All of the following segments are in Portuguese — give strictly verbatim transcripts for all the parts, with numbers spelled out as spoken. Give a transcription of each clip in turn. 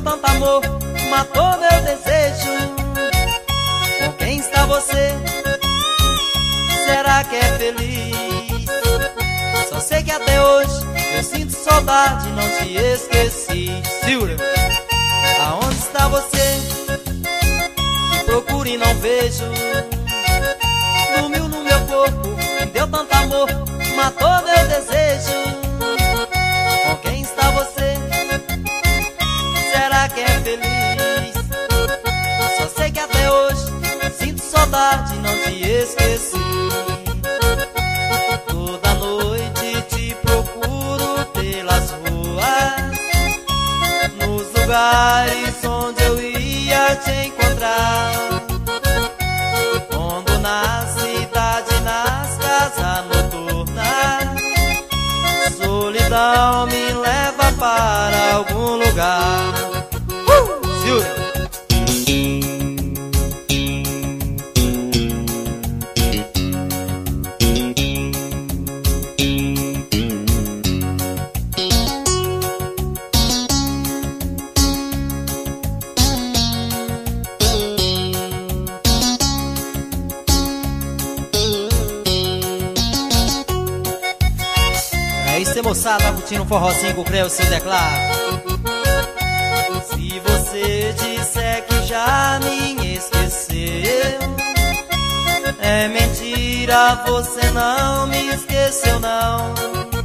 tanto amor, matou meu desejo. Com quem está você? Será que é feliz? Só sei que até hoje eu sinto saudade, não te esqueci. Silvia, aonde está você? Procuro e não vejo. Dormiu no meu corpo, me deu tanto amor, matou meu desejo. Com quem está você? Será que é feliz? Só sei que até hoje sinto saudade, não te esqueci. Toda noite te procuro pelas ruas, nos lugares onde eu ia te encontrar. Quando na cidade, nas casas noturnas, solidão me leva para algum lugar. uh! Silvia. É isso aí, moçada, curtindo um forrozinho com o Creu, seu teclado. Se você disser que já me esqueceu, é mentira, você não me esqueceu não.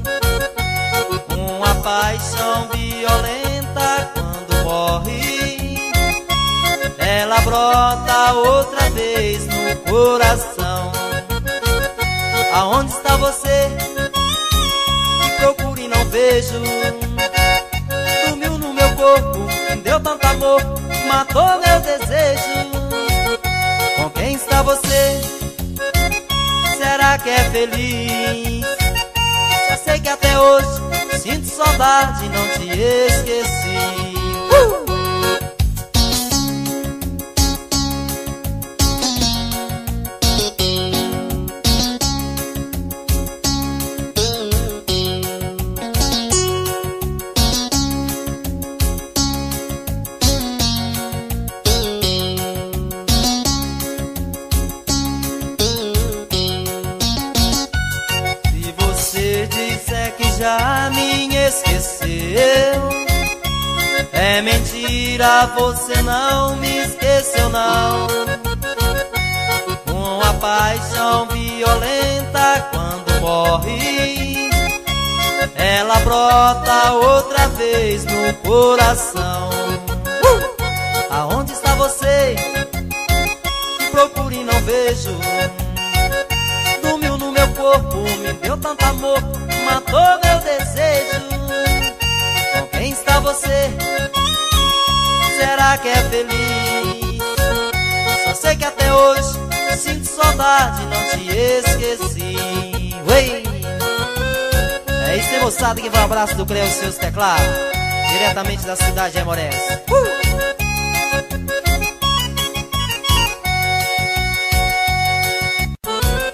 Uma paixão violenta quando morre, ela brota outra vez no coração. Aonde está você? Procuro e não vejo. Dormiu no meu corpo, me deu tanto amor, matou meu desejo. Com quem está você? Será que é feliz? Só sei que até hoje sinto saudade, não te esqueci. uh! Já me esqueceu, é mentira, você não me esqueceu não. Uma paixão violenta quando morre, ela brota outra vez no coração. uh! Aonde está você? Procuro e não vejo. Dormiu no meu corpo, me deu tanto amor, matou meu desejo. Com quem está você? Será que é feliz? Só sei que até hoje sinto saudade, não te esqueci. Uei! É isso aí, moçada, que vai um abraço do Creu e seus teclados, diretamente da cidade de Aimorés. uh!